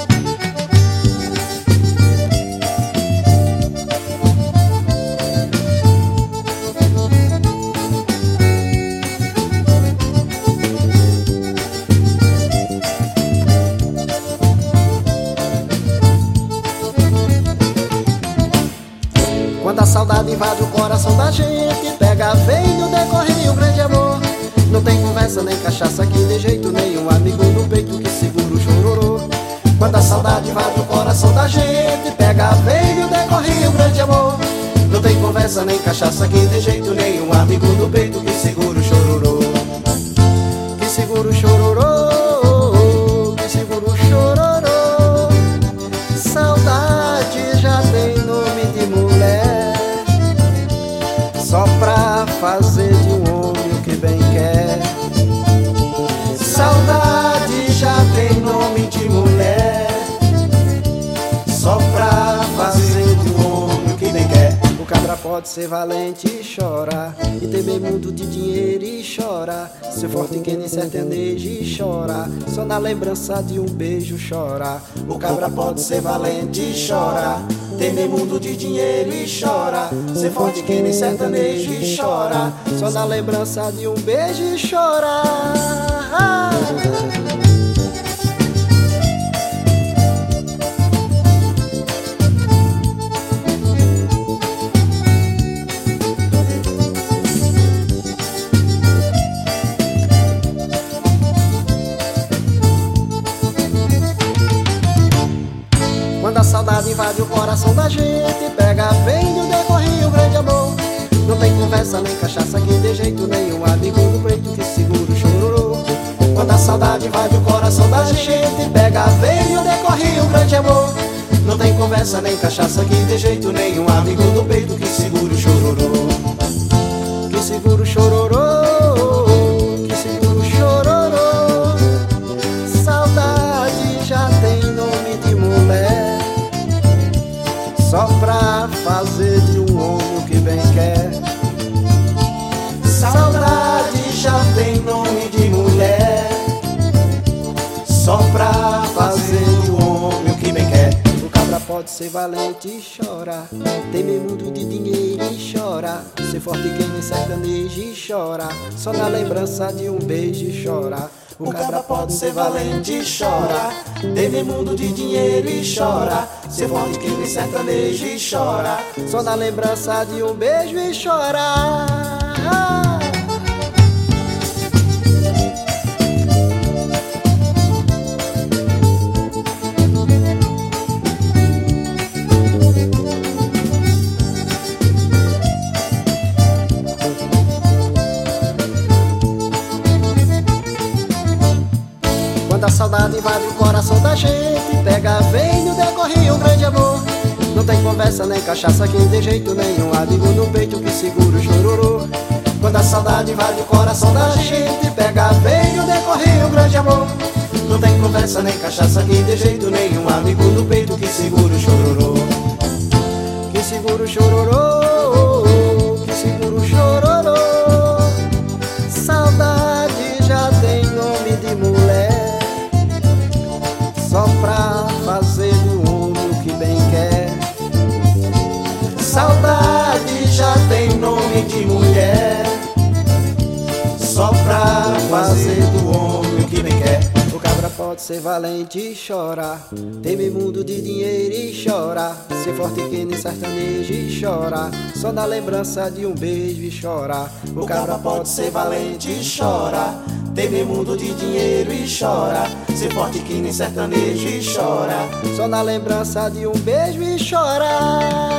Quando a saudade invade o coração da gente, pega, vem no decorrer um grande amor. Não tem conversa nem cachaça que de jeito nenhum, amigo no peito que segura o chororô. Quando a saudade invade o coração da gente, pega, vem no decorrer um grande amor. Não tem conversa nem cachaça que de jeito nenhum, amigo no peito que segura o chororô. Que segura o chororô, que segura o chororô. Saudade já tem nome de mulher, só pra fazer de um homem o que bem quer. Saudade já tem nome de mulher, só pra fazer de um homem o que bem quer. O cabra pode ser valente e chorar, e temer muito de dinheiro e chorar, ser forte que nem sertanejo e chorar, só na lembrança de um beijo chorar. O cabra pode ser valente e chorar, temer mundo de dinheiro e chora, ser forte que nem sertanejo e chora, só na lembrança de um beijo e chorar. Quando a saudade invade o coração da gente, pega, vem no decorrer um grande amor. Não tem conversa nem cachaça que de jeito nenhum, amigo no peito que segura o chororô. Quando a saudade invade o coração da gente, pega, vem no decorrer um grande amor. Não tem conversa nem cachaça que de jeito nenhum, amigo no peito que segura o chororô. Que segura o chororô, que segura o chororô. Saudade já tem nome de mulher, só pra fazer de um homem o que bem quer. Saudade já tem nome de mulher, só pra fazer de um homem o que bem quer. O cabra pode ser valente e chorar, temer muito de dinheiro e chorar, ser forte que nem sertanejo e chorar, só na lembrança de um beijo e chorar. O cabra pode ser valente e chora, temer mundo de dinheiro e chora, ser forte que nem sertanejo e chora, só na lembrança de um beijo e chorar. Quando a saudade invade o coração da gente, pega, vem no decorrer um grande amor. Não tem conversa nem cachaça que de jeito nenhum, amigo no peito que segura o chororô. Quando a saudade invade o coração da gente, pega, vem no decorrer um grande amor. Não tem conversa nem cachaça que de jeito nenhum, amigo no peito que segura o chororô. Que segura o chororô, que segura o chororô. Saudade já tem nome de mulher, só pra fazer do homem o que bem quer. Saudade já tem nome de mulher, só pra fazer do homem o que bem quer. O cabra pode ser valente e chorar, temer mundo de dinheiro e chorar, ser forte que nem sertanejo e chorar, só na lembrança de um beijo e chorar. O cabra pode ser valente e chorar, temer mundo de dinheiro e chora, ser forte que nem sertanejo e chora, só na lembrança de um beijo e chorar.